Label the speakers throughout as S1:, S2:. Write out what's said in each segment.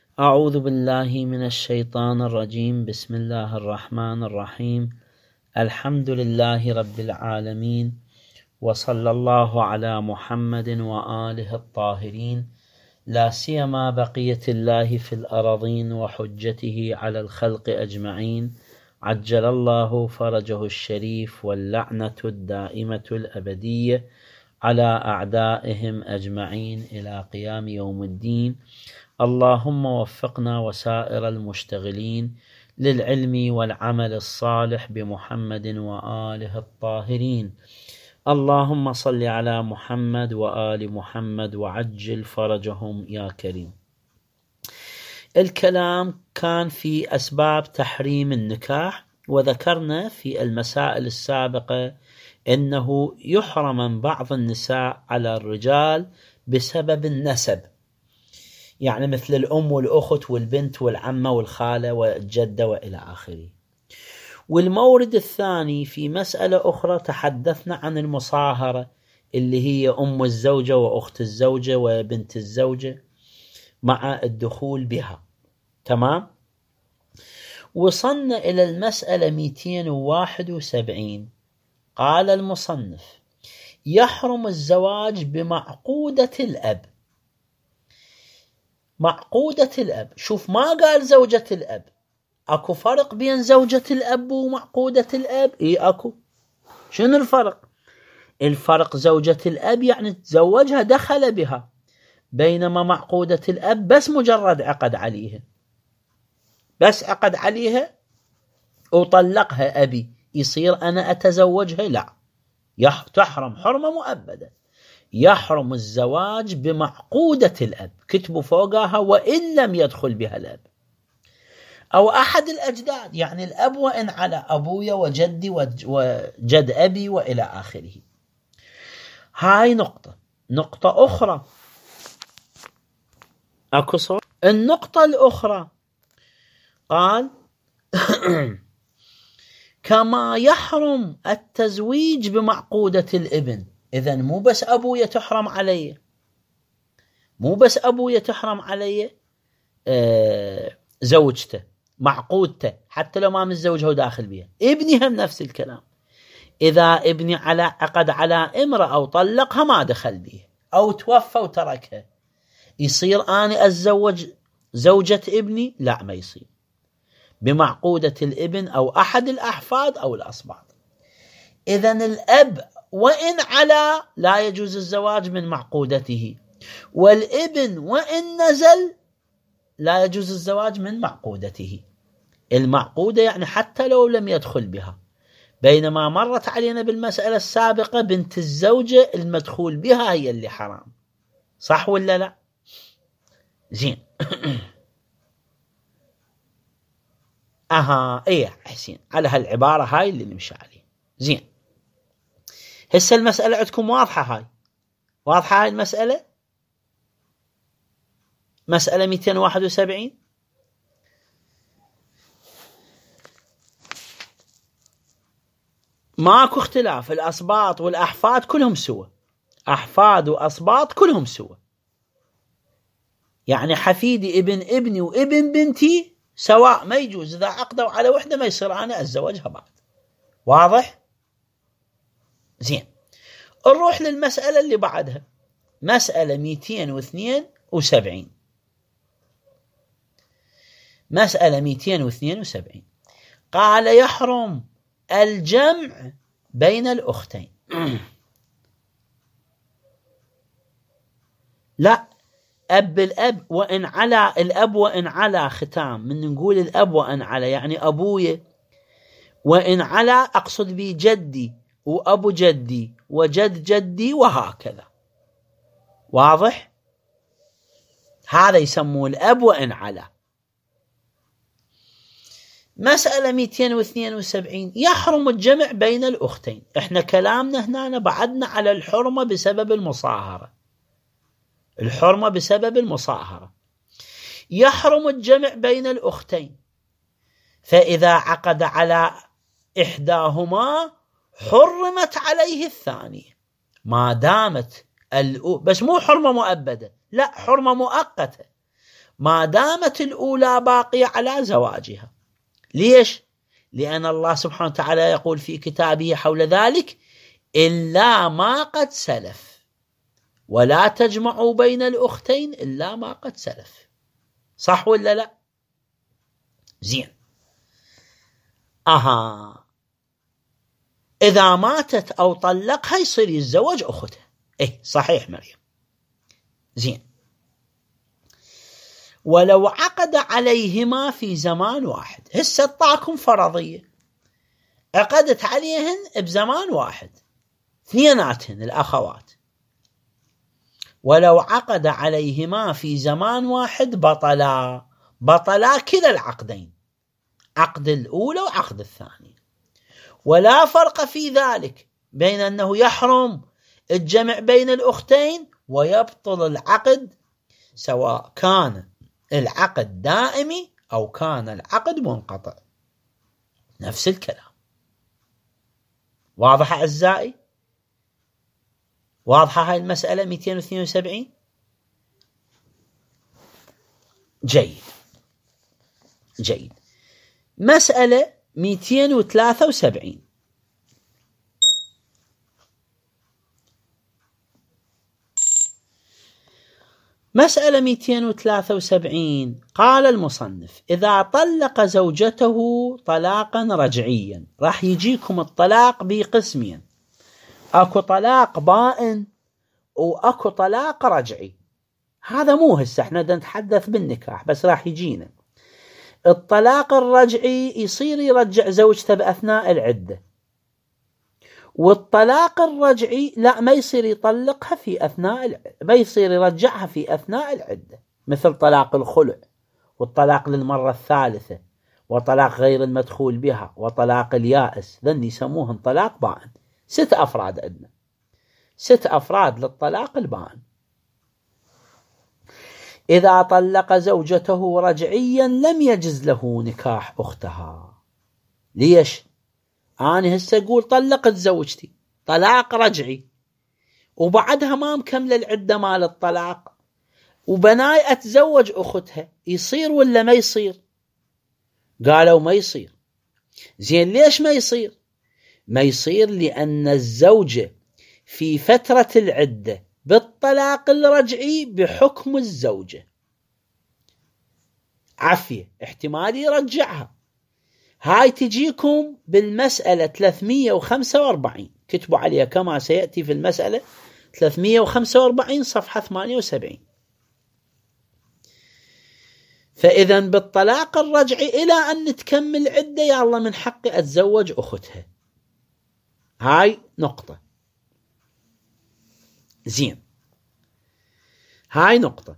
S1: أعوذ بالله من الشيطان الرجيم. بسم الله الرحمن الرحيم. الحمد لله رب العالمين، وصلى الله على محمد وآله الطاهرين، لا سيما بقية الله في الأراضين وحجته على الخلق أجمعين، عجل الله فرجه الشريف، واللعنة الدائمة الأبدية على أعدائهم أجمعين إلى قيام يوم الدين. اللهم وفقنا وسائر المشتغلين للعلم والعمل الصالح بمحمد وآله الطاهرين. اللهم صل على محمد وآل محمد وعجل فرجهم يا كريم. الكلام كان في أسباب تحريم النكاح، وذكرنا في المسائل السابقة أنه يحرم من بعض النساء على الرجال بسبب النسب، يعني مثل الأم والأخت والبنت والعمة والخالة والجدة وإلى آخره. والمورد الثاني في مسألة أخرى تحدثنا عن المصاهرة، اللي هي أم الزوجة وأخت الزوجة وبنت الزوجة مع الدخول بها. تمام؟ وصلنا إلى المسألة 271. قال المصنف: يحرم الزواج بمعقودة الأب. معقودة الأب، شوف ما قال زوجة الأب. أكو فرق بين زوجة الأب ومعقودة الأب؟ إيه أكو. شنو الفرق؟ الفرق زوجة الأب يعني تزوجها دخل بها، بينما معقودة الأب بس مجرد عقد عليها، بس عقد عليها وطلقها أبي، يصير أنا أتزوجها؟ لا، تحرم حرمة مؤبدة. يحرم الزواج بمعقودة الأب، كتبوا فوقها وإن لم يدخل بها الأب أو أحد الأجداد، يعني الأب وإن على أبويا وجدي وجد أبي وإلى آخره. هاي نقطة أخرى. أكو صوت؟ النقطة الأخرى قال: كما يحرم التزويج بمعقودة الابن. إذن مو بس أبويا تحرم علي، مو بس أبويا تحرم علي زوجته معقودته، حتى لو ما متزوجها وداخل بها. ابني هم نفس الكلام. إذا ابني على عقد على امرأة أو طلقها ما دخل بها أو توفى وتركها، يصير أنا أتزوج زوجة ابني؟ لا، ما يصير. بمعقودة الابن أو أحد الأحفاد أو الأصباط. إذن الأب وإن على لا يجوز الزواج من معقودته، والابن وإن نزل لا يجوز الزواج من معقودته. المعقودة يعني حتى لو لم يدخل بها، بينما مرت علينا بالمسألة السابقة بنت الزوجة المدخول بها هي اللي حرام. صح ولا لا؟ زين. ايه حسين، على هالعبارة هاي اللي نمشي عليه. زين، هسه المسألة عندكم واضحة؟ هاي واضحة هاي المسألة، مسألة 271. ماكو اختلاف، الأصباط والأحفاد كلهم سوا، أحفاد وأصباط كلهم سوا، يعني حفيدي ابن ابني وابن بنتي سواء، ما يجوز. إذا عقدوا على وحدة ما يصير أنا أتزوجها بعد. واضح؟ زين، نروح للمسألة اللي بعدها، مسألة 272. مسألة 272 قال: يحرم الجمع بين الأختين. لا، أب الأب وإن على الأب وإن على ختام، من نقول الأب وإن على يعني أبوي، وإن على أقصد بي جدي وأبو جدي وجد جدي وهكذا. واضح؟ هذا يسموه الأب وإن على. مسألة 272 يحرم الجمع بين الأختين. احنا كلامنا هنا بعدنا على الحرمة بسبب المصاهرة، الحرمة بسبب المصاهرة. يحرم الجمع بين الأختين، فإذا عقد على إحداهما حرمت عليه الثانية، ما دامت بس مو حرمة مؤبدة، لا، حرمة مؤقتة. ما دامت الأولى باقية على زواجها. ليش؟ لأن الله سبحانه وتعالى يقول في كتابه حول ذلك: إلا ما قد سلف، ولا تجمعوا بين الأختين إلا ما قد سلف. صح ولا لا؟ زين. إذا ماتت أو طلقها يصير يتزوج أختها. صحيح مريم. زين. ولو عقد عليهما في زمان واحد. هسه طاكم فرضية عقدت عليهن بزمان واحد، اثنيناتهن الأخوات، ولو عقد عليهما في زمان واحد بطلا كلا العقدين، عقد الأولى وعقد الثانية، ولا فرق في ذلك بين أنه يحرم الجمع بين الأختين ويبطل العقد، سواء كان العقد دائمي أو كان العقد منقطع. نفس الكلام. واضح أعزائي؟ واضحة هاي المسألة 272؟ جيد. مسألة 273. مسألة 273 قال المصنف: إذا طلق زوجته طلاقا رجعيا. راح يجيكم الطلاق بقسمين: أكو طلاق بائن وأكو طلاق رجعي. هذا مو هسه احنا نتحدث بالنكاح بس، راح يجينا الطلاق الرجعي يصير يرجع زوجته بأثناء العدة، والطلاق الرجعي لا، ما يصير يطلقها في أثناء ما يصير يرجعها في أثناء العدة، مثل طلاق الخلع والطلاق للمرة الثالثة وطلاق غير المدخول بها وطلاق اليائس، ذن يسموهم طلاق بائن. 6 أفراد عندنا، 6 أفراد للطلاق البائن. إذا طلق زوجته رجعيا لم يجز له نكاح أختها. ليش؟ أنا هسه أقول طلقت زوجتي طلاق رجعي وبعدها ما مكمل العدة مال الطلاق وبناي أتزوج أختها، يصير ولا ما يصير؟ قالوا ما يصير. زين، ليش ما يصير؟ ما يصير لأن الزوجة في فترة العدة بالطلاق الرجعي بحكم الزوجة عافية، احتمال يرجعها. هاي تجيكم بالمسألة 345، كتبوا عليها كما سيأتي في المسألة 345 صفحة 78. فإذا بالطلاق الرجعي إلى أن تكمل عدة يا الله من حقي أتزوج أختها. هاي نقطة. زين، هاي نقطة.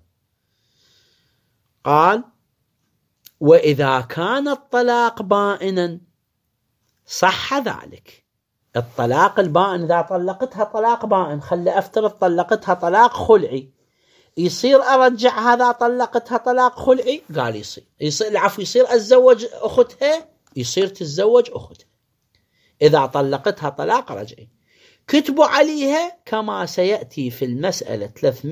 S1: قال: وإذا كان الطلاق بائنا صح ذلك. الطلاق البائن إذا طلقتها طلاق بائن، خلي أفترض طلقتها طلاق خلعي، يصير أرجع هذا طلقتها طلاق خلعي؟ قال يصير العفو، يصير أتزوج أختها، يصير تتزوج أختها إذا طلقتها طلاق رجعي. كتبوا عليها كما سيأتي في المسألة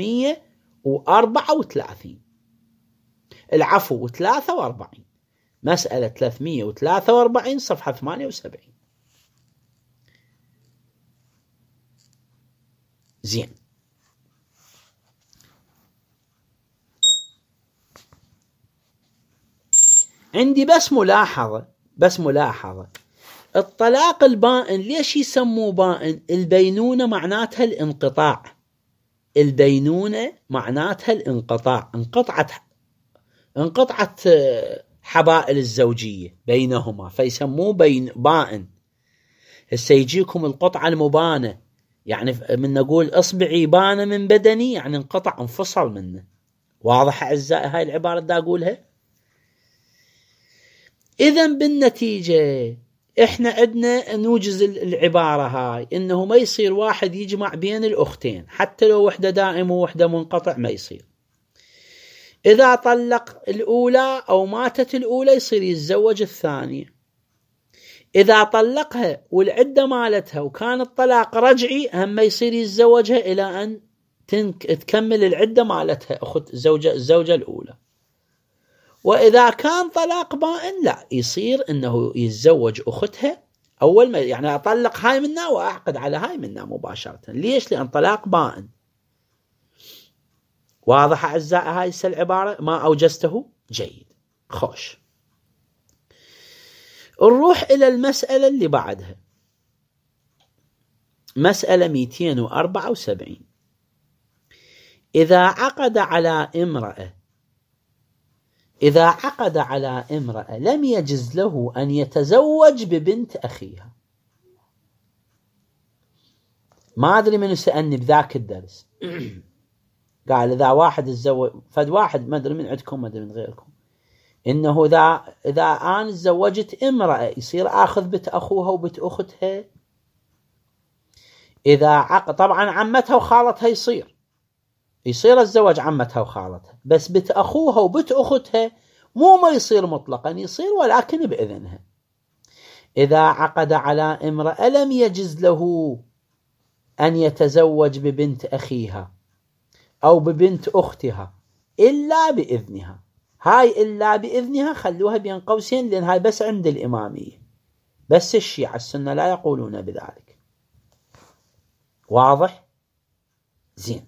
S1: 334 العفو 43، مسألة 343 صفحة 78. زين، عندي بس ملاحظة. الطلاق البائن ليش يسموه بائن؟ البينونة معناتها الانقطاع. البينونة معناتها الانقطاع، انقطعت حبائل الزوجية بينهما فيسموه بائن. هسه يجيكم القطعة المبانة، يعني من نقول اصبعي بان من بدني، يعني انقطع انفصل منه. واضح أعزائي هاي العبارة دا أقولها؟ إذن بالنتيجة إحنا عندنا نوجز العبارة هاي، إنه ما يصير واحد يجمع بين الأختين حتى لو وحدة دائم ووحدة منقطع، ما يصير. إذا طلق الأولى أو ماتت الأولى يصير يتزوج الثانية. إذا طلقها والعدة مالتها وكان الطلاق رجعي هم يصير يتزوجها إلى أن تكمل العدة مالتها أخت الزوجة الأولى. وإذا كان طلاق بائن لا، يصير أنه يتزوج أختها أول ما يعني أطلق هاي منا وأعقد على هاي منا مباشرة. ليش؟ لأن طلاق بائن. واضح أعزائي هاي العبارة؟ ما أوجزته؟ جيد. خوش، نروح إلى المسألة اللي بعدها، مسألة 274. إذا عقد على امرأة لم يجز له أن يتزوج ببنت أخيها. ما أدري من سألني بذاك الدرس قال إذا واحد تزوج فد واحد، ما أدري من عندكم ما أدري من غيركم، إنه إذا أنا تزوجت امرأة يصير آخذ بنت أخوها وبنت أختها. إذا عقد طبعا عمتها وخالتها يصير الزواج عمتها وخالتها، بس بنت أخوها وبنت أختها ما يصير مطلقا، يصير ولكن بإذنها. إذا عقد على امرأة لم يجز له أن يتزوج ببنت أخيها أو ببنت أختها إلا بإذنها. هاي إلا بإذنها خلوها بين قوسين، لأن هاي بس عند الإمامية، بس الشيعة السنة لا يقولون بذلك. واضح؟ زين.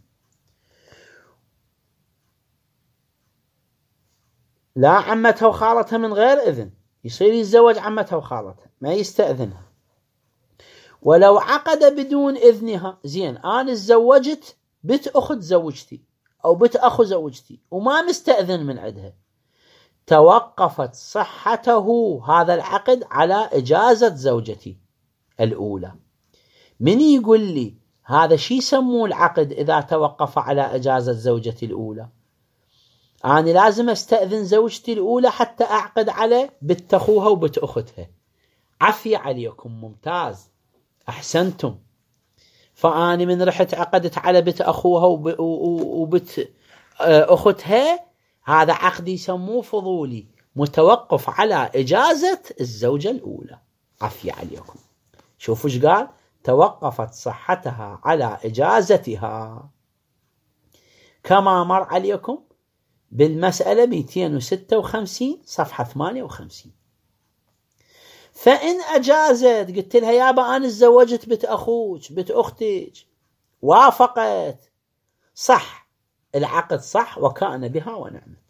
S1: لا عمتها وخالتها من غير إذن، يصير يتزوج عمتها وخالتها ما يستأذنها. ولو عقد بدون إذنها، زين أنا تزوجت بنت أخت زوجتي أو بنت أخو زوجتي وما مستأذن من عندها، توقفت صحته هذا العقد على إجازة زوجتي الأولى. من يقول لي هذا شي يسموه العقد إذا توقف على إجازة زوجتي الأولى؟ أنا لازم أستأذن زوجتي الأولى حتى أعقد على بنت أخوها وبنت أختها. عفية عليكم، ممتاز، أحسنتم. فأنا من رحت عقدت على بنت أخوها وبنت أختها، هذا عقد يسموه فضولي متوقف على إجازة الزوجة الأولى. عفية عليكم. شوفوا ايش قال؟ توقفت صحتها على إجازتها، كما مر عليكم بالمسألة 256 صفحة 58. فإن أجازت، قلت لها يابا أنا تزوجت بنت أخوك بنت أختك، وافقت، صح العقد، صح وكان بها ونعمت.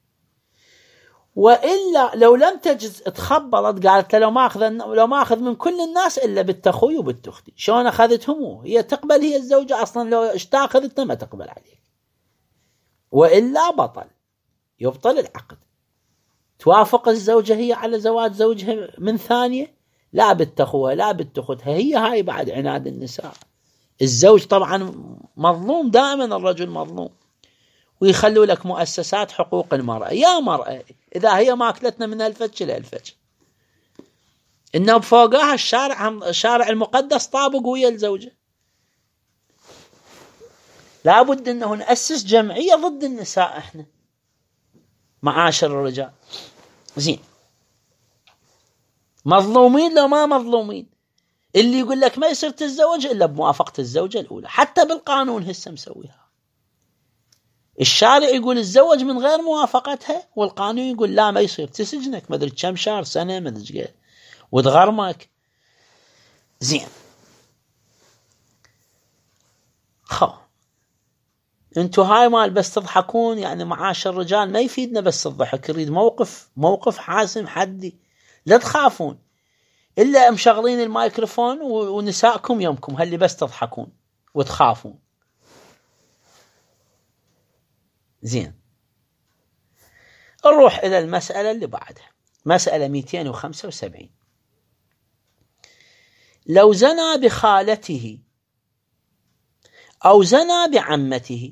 S1: وإلا لو لم تجز تخبلت، قالت لو ما أخذ من كل الناس إلا بنت أخوي وبنت أختي. شلون أخذتهم؟ هي تقبل، هي الزوجة أصلا لو اشتاخذتنا ما تقبل عليك، وإلا يبطل العقد. توافق الزوجة هي على زواج زوجها من ثانية، لا بنت أخوها لا بنت أختها. هي هاي بعد عناد النساء. الزوج طبعا مظلوم، دائما الرجل مظلوم، ويخلوا لك مؤسسات حقوق المرأة. يا مرأة إذا هي ما أكلتنا من الفتش للفتش، إنه بفوقها الشارع المقدس طابق ويا الزوجة. لابد أنه نأسس جمعية ضد النساء إحنا معاشر الرجال. زين، مظلومين لو ما مظلومين. اللي يقول لك ما يصير تتزوج إلا بموافقة الزوجة الأولى، حتى بالقانون هسه مسويها. الشارع يقول الزوج من غير موافقتها، والقانون يقول لا ما يصير، تسجنك ما ادري كم شهر، سنة، ما ادري وتغرمك. زين، انتو هاي مال بس تضحكون، يعني معاشر الرجال ما يفيدنا بس الضحك، يريد موقف حاسم حدي. لا تخافون، إلا مشغلين الميكروفون ونساءكم يومكم هاللي بس تضحكون وتخافون. زين، نروح إلى المسألة اللي بعدها، مسألة 275. لو زنى بخالته أو زنى بعمته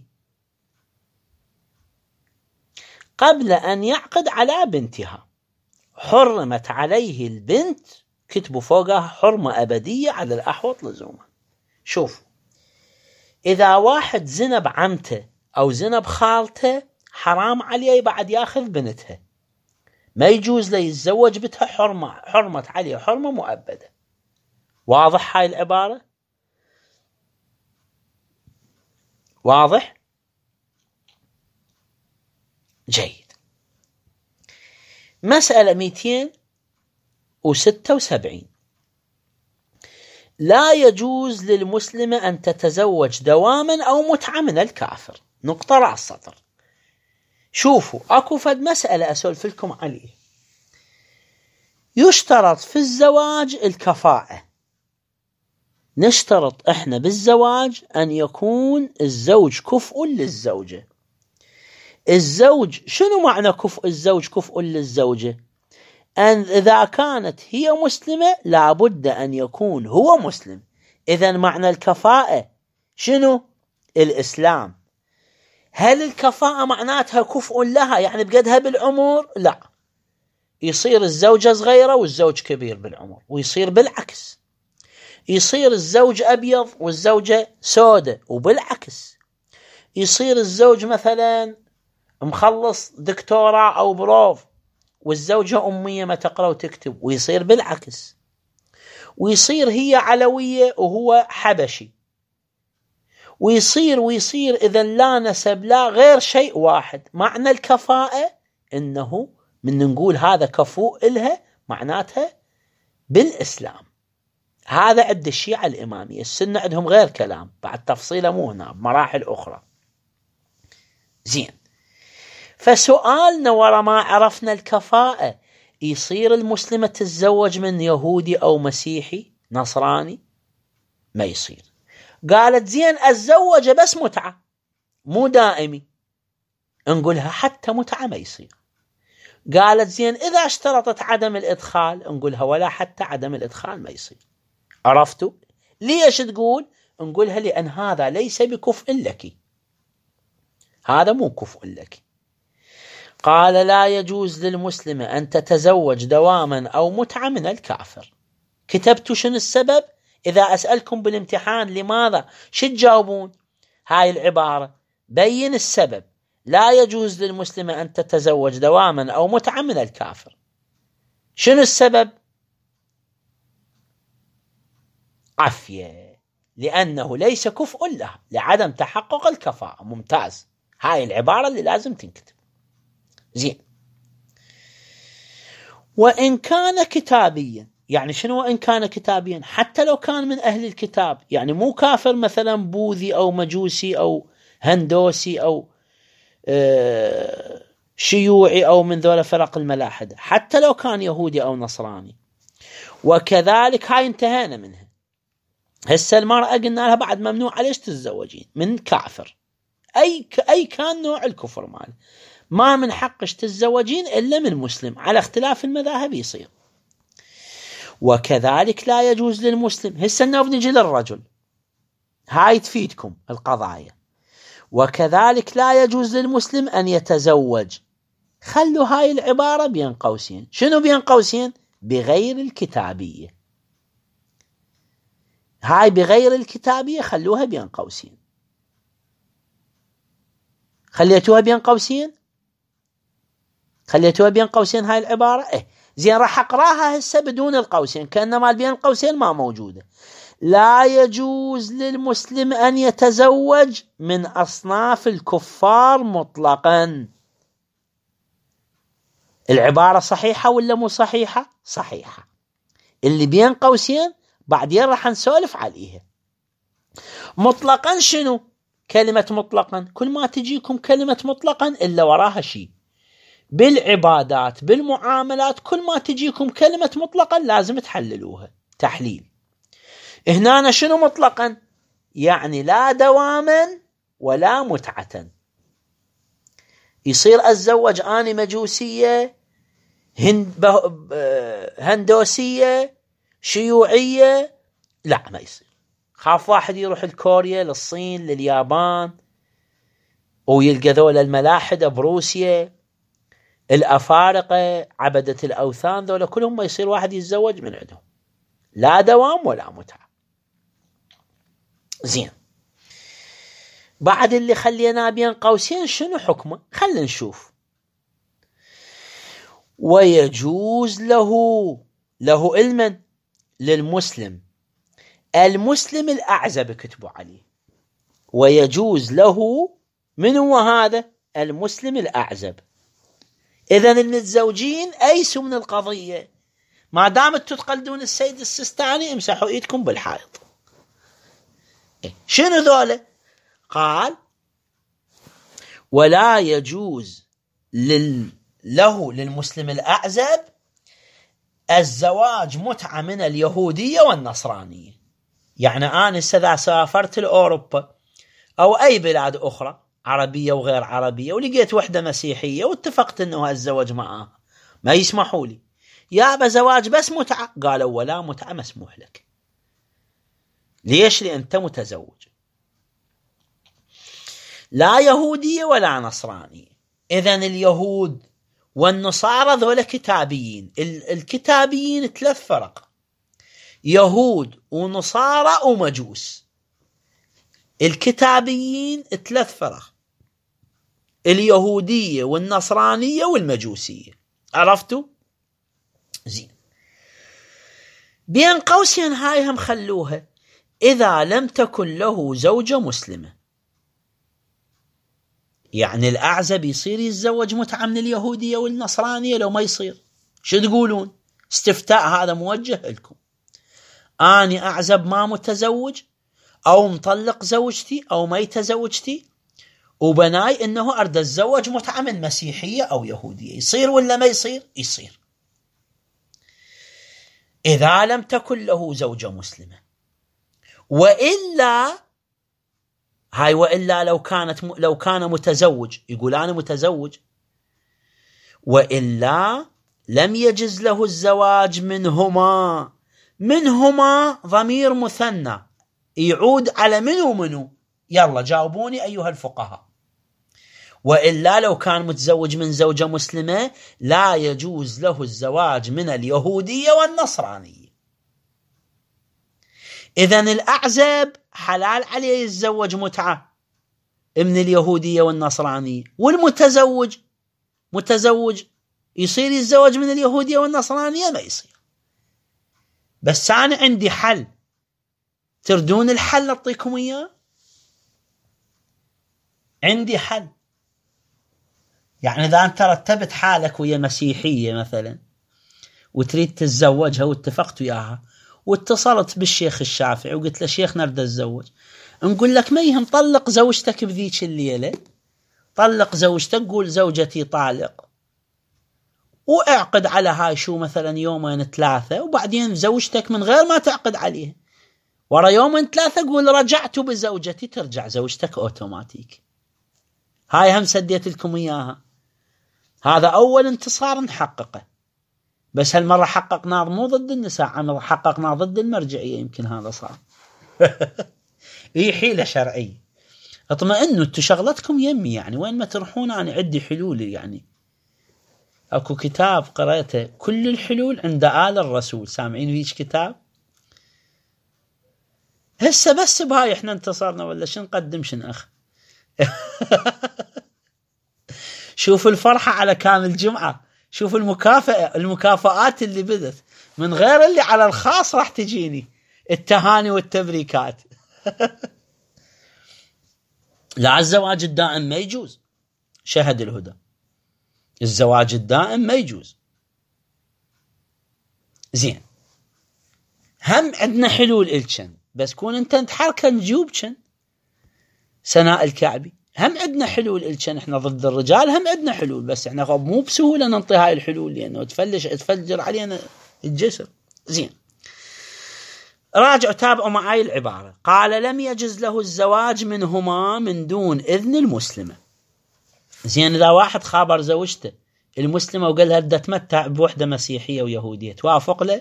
S1: قبل أن يعقد على بنتها، حرمت عليه البنت، كتبوا فوقها حرمة أبدية على الأحوط لزوما. شوف، إذا واحد زنى بعمته أو زنى بخالته، حرام عليه بعد ياخذ بنتها، ما يجوز له يتزوج بنتها، حرمت عليه حرمة مؤبدة. واضح هاي العبارة؟ واضح؟ جيد. مسألة 276. لا يجوز للمسلمة أن تتزوج دواما أو متعة من الكافر. نقطة رأس السطر. شوفوا أكو فد مسألة أسولف لكم عليه. يشترط في الزواج الكفاءة. نشترط إحنا بالزواج أن يكون الزوج كفء للزوجة. الزوج شنو معنى كفء الزوج كفء للزوجة؟ أن إذا كانت هي مسلمة لابد أن يكون هو مسلم. إذن معنى الكفاءة شنو؟ الإسلام. هل الكفاءة معناتها كفء لها يعني بقدها بالعمر؟ لا، يصير الزوجة صغيرة والزوج كبير بالعمر، ويصير بالعكس، يصير الزوج أبيض والزوجة سودة، وبالعكس يصير الزوج مثلا مخلص دكتوراه أو بروف والزوجة أمية ما تقرأ وتكتب، ويصير بالعكس، ويصير هي علوية وهو حبشي، ويصير إذا لا نسب لا غير شيء واحد. معنى الكفاءة إنه من نقول هذا كفؤ إلها معناتها بالإسلام. هذا عند الشيعة الإمامية. السنة عندهم غير كلام، بعد تفصيله مو هنا بمراحل أخرى. زين، فسؤالنا ورا ما عرفنا الكفاءة، يصير المسلمة تتزوج من يهودي أو مسيحي نصراني؟ ما يصير. قالت زين أتزوج بس متعة مو دائمي، نقولها حتى متعة ما يصير. قالت زين إذا اشترطت عدم الإدخال، نقولها ولا حتى عدم الإدخال ما يصير. عرفتوا ليش تقول؟ نقولها لأن هذا ليس بكفء لك، هذا مو كفء لك. قال لا يجوز للمسلمة أن تتزوج دواما أو متعة من الكافر. كتبتوا شنو السبب؟ إذا أسألكم بالامتحان لماذا شو تجاوبون؟ هاي العبارة بين السبب. لا يجوز للمسلمة أن تتزوج دواما أو متعة من الكافر. شنو السبب؟ عافية، لأنه ليس كفء لها لعدم تحقق الكفاءة. ممتاز، هاي العبارة اللي لازم تنكتب. زين، وإن كان كتابيا، يعني شنو وإن كان كتابيا؟ حتى لو كان من أهل الكتاب، يعني مو كافر مثلا بوذي أو مجوسي أو هندوسي أو شيوعي أو من ذولا فرق الملاحدة، حتى لو كان يهودي أو نصراني. وكذلك هاي انتهينا منها. هسه المرأة قلنا لها بعد ممنوع عليش تتزوجين من كافر، أي كان نوع الكفر ماله، ما من حقش تتزوجين إلا من مسلم، على اختلاف المذاهب يصير. وكذلك لا يجوز للمسلم. هسه بنجي للرجل، هاي تفيدكم القضايا. وكذلك لا يجوز للمسلم أن يتزوج، خلوا هاي العبارة بين قوسين. شنو بين قوسين؟ بغير الكتابية. هاي بغير الكتابية خلوها بين قوسين. خليتوها بين قوسين؟ خليتوها بين قوسين هاي العبارة؟ زين، راح أقراها هسه بدون القوسين كأنما بين القوسين ما موجودة. لا يجوز للمسلم أن يتزوج من أصناف الكفار مطلقا. العبارة صحيحة ولا مو صحيحة؟ صحيحة. اللي بين قوسين بعدين راح نسولف عليها. مطلقا شنو؟ كلمة مطلقا، كل ما تجيكم كلمة مطلقا إلا وراها شيء. بالعبادات بالمعاملات كل ما تجيكم كلمة مطلقا لازم تحللوها تحليل. هنا شنو مطلقا؟ يعني لا دواما ولا متعة. يصير أتزوج أنا مجوسية هندوسية شيوعية؟ لا، ما يصير. خاف واحد يروح الكوريا للصين لليابان ويلقى ذولا الملاحدة بروسيا الأفارقة عبدة الأوثان، ذولا كلهم ما يصير واحد يتزوج من عندهم، لا دوام ولا متعة. زين، بعد اللي خلينا بين قوسين شنو حكمه؟ خلينا نشوف. ويجوز له علما للمسلم، المسلم الأعزب كتبوا عليه. ويجوز له، من هو هذا المسلم الأعزب؟ إذن المتزوجين أيسوا من القضية. ما دامتوا تقلدون السيد السيستاني امسحوا إيدكم بالحائط. شنو ذولا؟ قال ولا يجوز للمسلم الأعزب الزواج متعة من اليهودية والنصرانية. يعني أنا إذا سافرت لأوروبا أو أي بلاد أخرى عربية وغير عربية ولقيت وحدة مسيحية واتفقت أنه الزواج معها، ما يسمحوا لي يا زواج بس متعة. قالوا ولا متعة مسموح لك. ليش؟ لأن أنت متزوج، لا يهودية ولا نصرانية. إذن اليهود والنصارى ذولا كتابيين. الكتابيين 3 فرق: يهود ونصارى ومجوس. الكتابيين 3 فرق: اليهودية والنصرانية والمجوسية. عرفتوا؟ زين. بين قوسين هاي هم خلوها إذا لم تكن له زوجة مسلمة. يعني الأعزب يصير يتزوج متعة من اليهودية والنصرانية لو ما يصير؟ شو تقولون؟ استفتاء هذا موجه لكم. أنا أعزب ما متزوج أو مطلق زوجتي أو ما يتزوجتي وبناي إنه أرد الزوج متعة من مسيحية أو يهودية، يصير ولا ما يصير؟ يصير إذا لم تكن له زوجة مسلمة. وإلا هاي وإلا لو كان متزوج، يقول أنا متزوج، وإلا لم يجز له الزواج منهما ضمير مثنى يعود على منو؟ يلا جاوبوني أيها الفقهاء. وإلا لو كان متزوج من زوجة مسلمة لا يجوز له الزواج من اليهودية والنصرانية. إذن الأعزب حلال عليه يتزوج متعة من اليهودية والنصرانية، والمتزوج يصير يتزوج من اليهودية والنصرانية؟ ما يصير. بس أنا عندي حل، تردون الحل أعطيكم إياه؟ عندي حل. يعني إذا أنت رتبت حالك ويا مسيحية مثلا وتريد تتزوجها واتفقت وياها واتصلت بالشيخ الشافعي وقلت له شيخ نريد أتزوج، نقول لك ما يهم طلق زوجتك بذيك الليلة، طلق زوجتك، قول زوجتي طالق، واعقد على هاي شو مثلا 2-3 يوم، وبعدين زوجتك من غير ما تعقد عليها ورا 2-3 قول رجعت بزوجتي، ترجع زوجتك أوتوماتيك. هاي هم سديت لكم إياها. هذا أول انتصار نحققه، بس هالمرة حققنا مو ضد النساء، عمل حققنا ضد المرجعية. يمكن هذا صار. هي حيلة شرعية. اطمئنوا انتو شغلتكم يمي، يعني وين ما تروحون أنا عندي حلول. يعني أكو كتاب قرأته كل الحلول عند آل الرسول، سامعين فيش كتاب؟ هسه بس بهاي احنا انتصرنا ولا شو نقدم شن أخ؟ شوف الفرحة على كامل جمعة، شوف المكافآت اللي بدت من غير اللي على الخاص راح تجيني التهاني والتبريكات. لا الزواج الدائم ما يجوز، شهد الهدى الزواج الدائم ما يجوز. زين، هم عندنا حلول إلشن، بس كون انت تحركه نجوبشن. سناء الكعبي هم عندنا حلول إلشن، احنا ضد الرجال هم عندنا حلول، بس احنا مو بسهولة ننطي هاي الحلول لأنه تفجر علينا الجسر. زين، راجعوا تابعوا معي العبارة. قال لم يجز له الزواج منهما من دون إذن المسلمة. زين، إذا واحد خابر زوجته المسلمة وقال لها بدها تمتع بوحدة مسيحية ويهودية، توافق له؟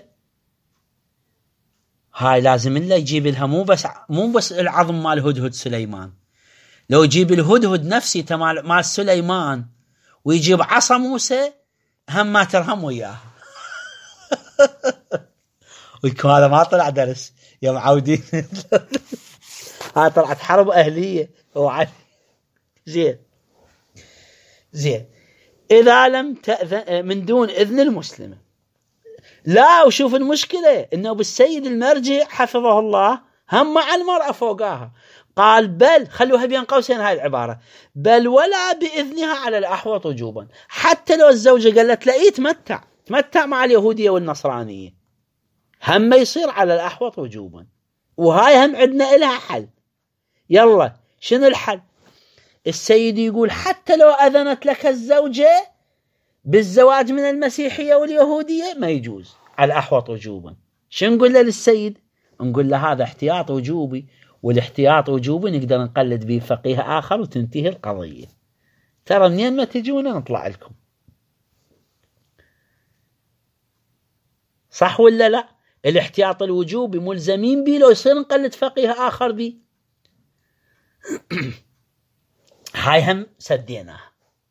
S1: هاي لازم إلا يجيب لها مو بس العظم مال هدهد سليمان، لو يجيب الهدهد نفسي مال سليمان ويجيب عصا موسى هم ما ترهم وياه. ويكون هذا ما طلع درس يا معودين. هاي طلعت حرب أهلية. زين إذا لم تأذن من دون إذن المسلمة. لا، وشوف المشكلة إنه بالسيد المرجع حفظه الله هم مع المرأة فوقاها. قال بل، خلوها بين قوسين هاي العبارة، بل ولا بإذنها على الأحوط وجوبا. حتى لو الزوجة قالت لا تمتع مع اليهودية والنصرانية، هم يصير على الأحوط وجوبا. وهاي هم عندنا إلها حل. يلا شنو الحل؟ السيد يقول حتى لو أذنت لك الزوجة بالزواج من المسيحية واليهودية ما يجوز على الأحوط وجوبا. شو نقول له للسيد؟ نقول له هذا احتياط وجوبي، والاحتياط وجوبي نقدر نقلد به فقيه آخر وتنتهي القضية. ترى منين ما تجونا نطلع لكم، صح ولا لا؟ الاحتياط الوجوبي ملزمين به، لو يصير نقلد فقيه آخر به. هاي هم سديناها.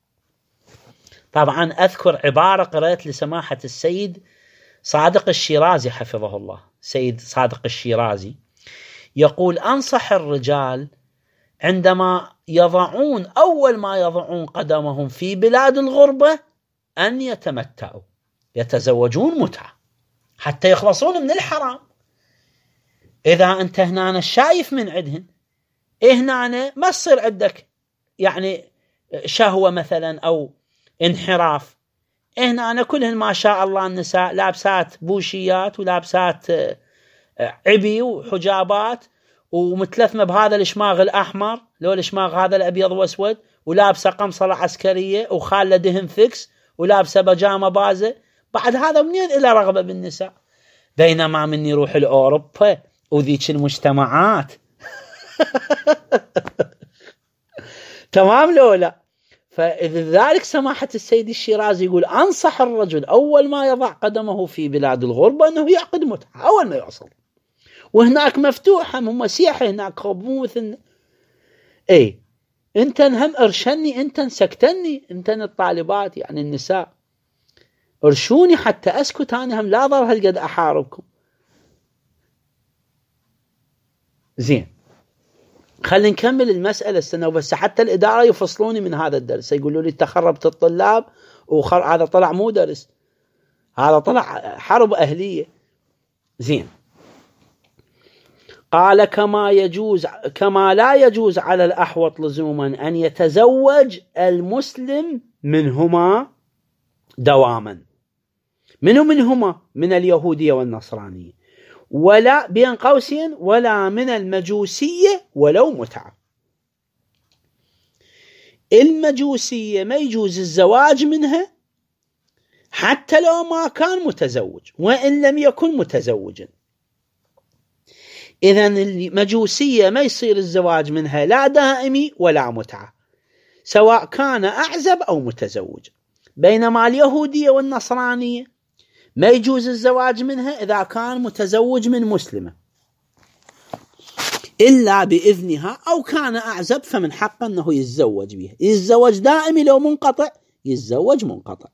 S1: طبعا أذكر عبارة قرأت لسماحة السيد صادق الشيرازي حفظه الله، سيد صادق الشيرازي يقول أنصح الرجال عندما أول ما يضعون قدمهم في بلاد الغربة أن يتمتعوا، يتزوجون متعة حتى يخلصون من الحرام. إذا أنت هنا شايف من عندهن، هنا ما تصير عندك يعني شهوة مثلا أو انحراف. هنا كلهن ما شاء الله النساء لابسات بوشيات ولابسات عبي وحجابات ومتلثمة بهذا الشماغ الأحمر لو الشماغ هذا الأبيض وأسود، ولابسة قمصلة عسكرية وخالة دهن فيكس ولابسة بجامة بازة. بعد هذا منين إلى رغبة بالنساء؟ بينما من يروح لأوروبا وذيك المجتمعات تمام لو لا؟ فلذلك سماحة السيد الشيرازي يقول أنصح الرجل أول ما يضع قدمه في بلاد الغربة أنه يعقد متعة أول ما يوصل. وهناك مفتوحة، هم سياحة هناك خبوث. اي انت هم ارشني، انت سكتني، انت الطالبات يعني النساء ارشوني حتى اسكت، انا هم لا ضر هالقد احاربكم. زين، خلينا نكمل المسألة السنة بس حتى الإدارة يفصلوني من هذا الدرس، يقولوا لي تخربت الطلاب هذا طلع مو درس، هذا طلع حرب أهلية. زين، قال كما لا يجوز على الأحوط لزوما أن يتزوج المسلم منهما دواما. منهما من اليهودية والنصرانية، ولا بين قوسين ولا من المجوسية ولو متعة. المجوسية ما يجوز الزواج منها حتى لو ما كان متزوج وإن لم يكن متزوجا. إذن المجوسية ما يصير الزواج منها لا دائمي ولا متعة، سواء كان أعزب أو متزوج. بينما اليهودية والنصرانية ما يجوز الزواج منها إذا كان متزوج من مسلمة إلا بإذنها، أو كان أعزب فمن حقه أنه يتزوج بها. يتزوج دائمي لو منقطع يتزوج منقطع.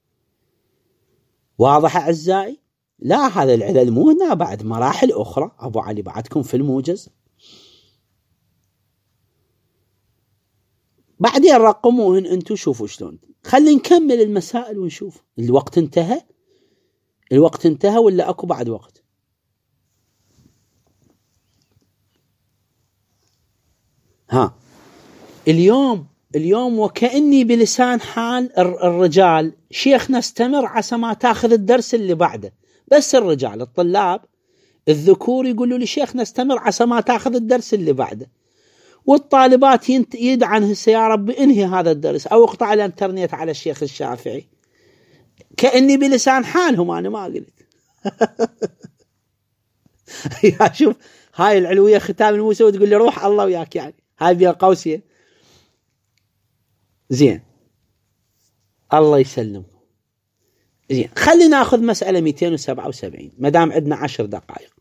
S1: واضح أعزائي؟ لا، هذا العلل مو هنا، بعد مراحل أخرى. أبو علي بعدكم في الموجز، بعدين رقموهن أنتوا شوفوا شلون. خلينا نكمل المسائل ونشوف. الوقت انتهى ولا أكو بعد وقت؟ اليوم وكأني بلسان حال الرجال شيخ نستمر عسى ما تاخذ الدرس اللي بعده. بس الرجال الطلاب الذكور يقولوا لي شيخ نستمر عسى ما تاخذ الدرس اللي بعده، والطالبات يدعن يا رب انهي هذا الدرس أو اقطع الانترنت على الشيخ الشافعي. كأني بلسان حالهم، أنا ما قلت. يا شوف هاي العلوية ختام الموسى وتقول لي روح الله وياك، يعني هاي بين قوسين. زين، الله يسلمكم. زين، خلينا ناخذ مسألة 277 مدام عندنا 10 دقائق.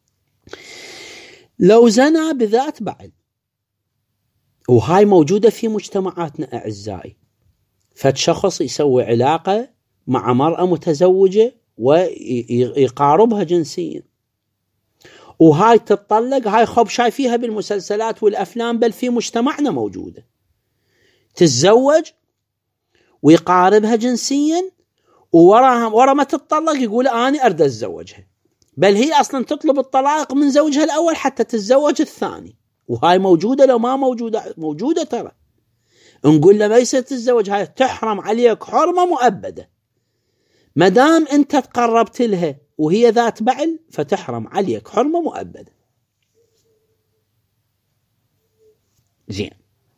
S1: لو زنى بذات بعل، وهاي موجودة في مجتمعاتنا أعزائي، فشخص يسوي علاقة مع مرأة متزوجة ويقاربها جنسيا، وهاي تتطلق. هاي خب شايفيها بالمسلسلات والأفلام، بل في مجتمعنا موجودة. تتزوج ويقاربها جنسيا، ورا ما تتطلق يقول أنا أريد أتزوجها، بل هي أصلا تطلب الطلاق من زوجها الأول حتى تتزوج الثاني. وهاي موجودة لو ما موجودة؟ موجودة ترى. نقول له ما يصير تتزوج، هاي تحرم عليك حرمة مؤبدة. ما دام أنت تقربت لها وهي ذات بعل فتحرم عليك حرمة مؤبدة. زين.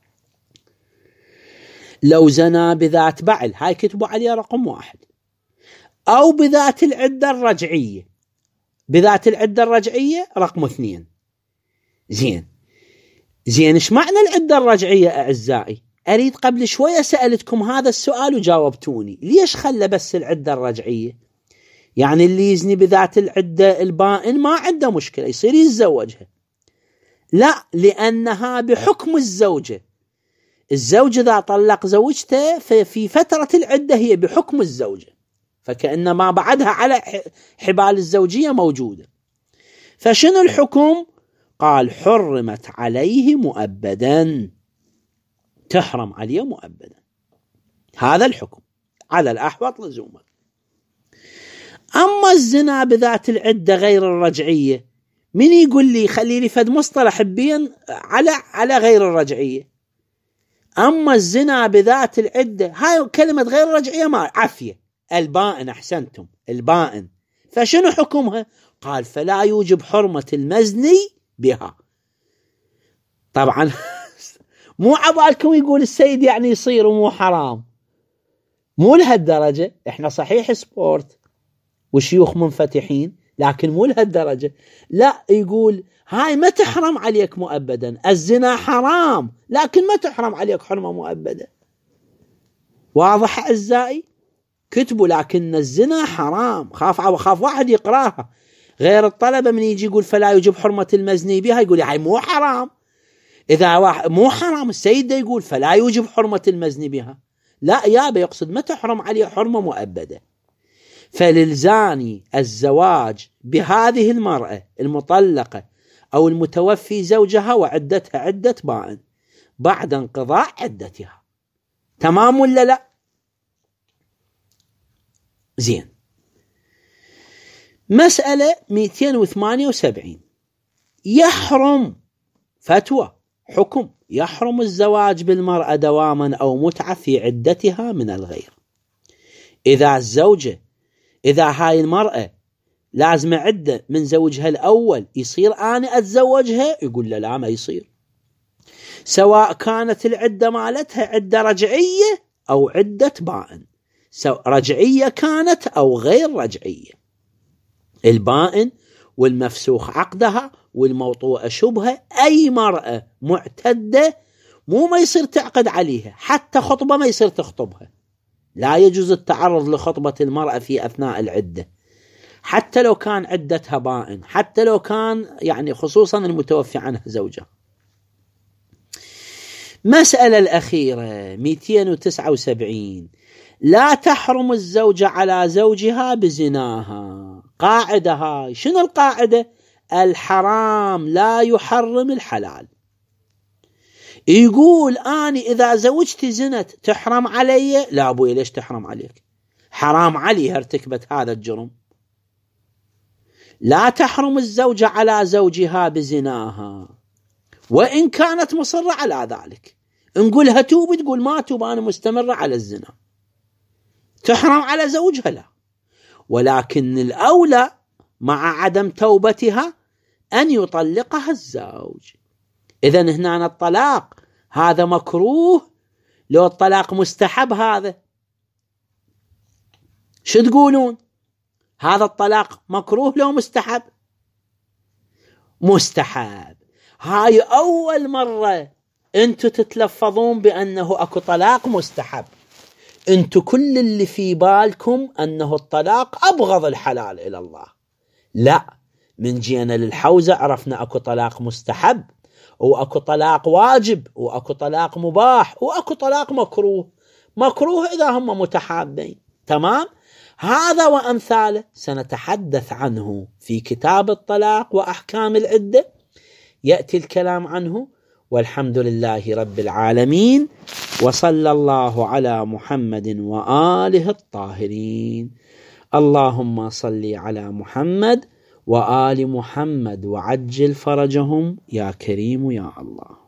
S1: لو زنا بذات بعل، هاي كتبوا عليها رقم 1، أو بذات العدة الرجعية. بذات العدة الرجعية رقم 2. زين ايش معنى العدة الرجعية أعزائي؟ أريد قبل شوية سألتكم هذا السؤال وجاوبتوني. ليش خلى بس العدة الرجعية؟ يعني اللي يزني بذات العدة البائن ما عنده مشكلة، يصير يتزوجها. لا، لأنها بحكم الزوجة. الزوج إذا طلق زوجته في فترة العدة هي بحكم الزوجة، فكأن ما بعدها على حبال الزوجية موجودة. فشنو الحكم؟ قال حرمت عليه مؤبدا، تحرم عليه مؤبدا. هذا الحكم على الأحوط لزوما. أما الزنا بذات العدة غير الرجعية، من يقول لي خلي لي فد مصطلح بين على غير الرجعية؟ أما الزنا بذات العدة، هاي كلمة غير الرجعية ما عافية، البائن. أحسنتم، البائن. فشنو حكمها؟ قال فلا يوجب حرمة المزني بها. طبعا مو عبالكم يقول السيد يعني يصير ومو حرام، مو لهالدرجة. احنا صحيح سبورت وشيوخ منفتحين، لكن مو لهالدرجة. لا، يقول هاي ما تحرم عليك مؤبدا، الزنا حرام لكن ما تحرم عليك حرمة مؤبدة. واضح أعزائي؟ كتبوا لكن الزنا حرام. خاف واحد يقراها غير الطلبة من يجي يقول فلا يجب حرمة المزني بها، يقول هاي مو حرام. إذا واحد مو حرام السيد ده يقول فلا يجب حرمة المزني بها، لا يابا، يقصد ما تحرم عليه حرمة مؤبدة. فللزاني الزواج بهذه المرأة المطلقة أو المتوفي زوجها وعدتها عدة بائن بعد انقضاء عدتها. تمام ولا لا؟ زين. مسألة 278. يحرم، فتوى حكم، يحرم الزواج بالمرأة دواما أو متعة في عدتها من الغير. إذا الزوجة، إذا هاي المرأة لازم عدة من زوجها الأول، يصير أنا أتزوجها؟ يقول لا ما يصير، سواء كانت العدة مالتها عدة رجعية أو عدة بائن، رجعية كانت أو غير رجعية. البائن والمفسوخ عقدها والموطوءة شبهة، أي مرأة معتدة ما يصير تعقد عليها، حتى خطبة ما يصير تخطبها. لا يجوز التعرض لخطبة المرأة في أثناء العدة، حتى لو كان عدتها بائن، حتى لو كان يعني خصوصا المتوفي عنها زوجها. مسألة الأخيرة 279. لا تحرم الزوجة على زوجها بزناها. قاعدة هاي، شنو القاعدة؟ الحرام لا يحرم الحلال. يقول أنا إذا زوجتي زنت تحرم علي؟ لا أبوي، ليش تحرم عليك؟ حرام عليها ارتكبت هذا الجرم. لا تحرم الزوجة على زوجها بزناها وإن كانت مصرة على ذلك. نقولها توب، تقول ما توب أنا مستمرة على الزنا، تحرم على زوجها؟ لا، ولكن الأولى مع عدم توبتها أن يطلقها الزوج. إذن هنا الطلاق هذا مكروه، لو الطلاق مستحب هذا شو تقولون؟ هذا الطلاق مكروه لو مستحب؟ مستحب. هاي أول مرة أنتوا تتلفظون بأنه أكو طلاق مستحب. أنتوا كل اللي في بالكم أنه الطلاق أبغض الحلال إلى الله. لا، من جينا للحوزة عرفنا أكو طلاق مستحب، وأكو طلاق واجب، وأكو طلاق مباح، وأكو طلاق مكروه. مكروه إذا هم متحابين. تمام؟ هذا وأمثاله سنتحدث عنه في كتاب الطلاق وأحكام العدة، يأتي الكلام عنه. والحمد لله رب العالمين، وصلى الله على محمد وآله الطاهرين. اللهم صل على محمد وآل محمد وعجل فرجهم يا كريم يا الله.